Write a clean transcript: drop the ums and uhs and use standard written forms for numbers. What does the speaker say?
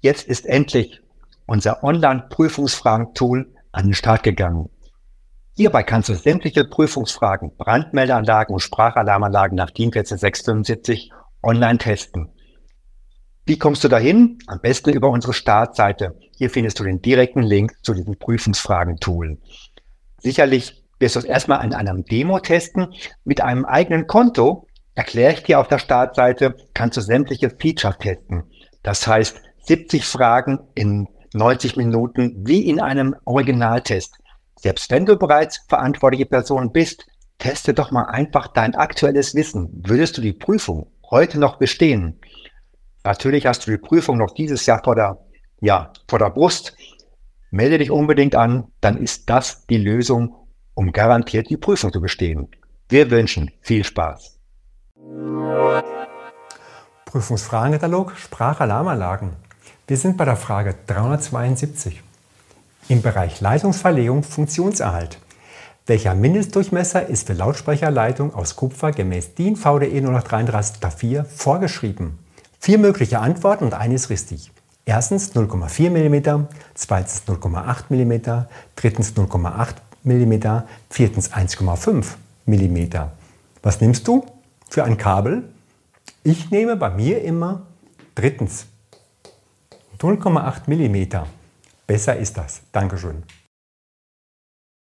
Jetzt ist endlich unser Online-Prüfungsfragen-Tool an den Start gegangen. Hierbei kannst du sämtliche Prüfungsfragen, Brandmeldeanlagen und Sprachalarmanlagen nach DIN 14675 online testen. Wie kommst du dahin? Am besten über unsere Startseite. Hier findest du den direkten Link zu diesem Prüfungsfragen-Tool. Sicherlich wirst du es erstmal in einem Demo testen. Mit einem eigenen Konto, erkläre ich dir auf der Startseite, kannst du sämtliche Features testen. Das heißt, 70 Fragen in 90 Minuten wie in einem Originaltest. Selbst wenn du bereits verantwortliche Person bist, teste doch mal einfach dein aktuelles Wissen. Würdest du die Prüfung heute noch bestehen? Natürlich hast du die Prüfung noch dieses Jahr vor der Brust. Melde dich unbedingt an, dann ist das die Lösung, um garantiert die Prüfung zu bestehen. Wir wünschen viel Spaß. Prüfungsfragenkatalog Sprachalarmanlagen. Wir sind bei der Frage 372. Im Bereich Leitungsverlegung Funktionserhalt. Welcher Mindestdurchmesser ist für Lautsprecherleitung aus Kupfer gemäß DIN VDE 033-4 vorgeschrieben? 4 mögliche Antworten und eine ist richtig. Erstens 0,4 mm, zweitens 0,8 mm, drittens 0,8 mm, viertens 1,5 mm. Was nimmst du für ein Kabel? Ich nehme bei mir immer drittens 0,8 mm. Besser ist das. Dankeschön.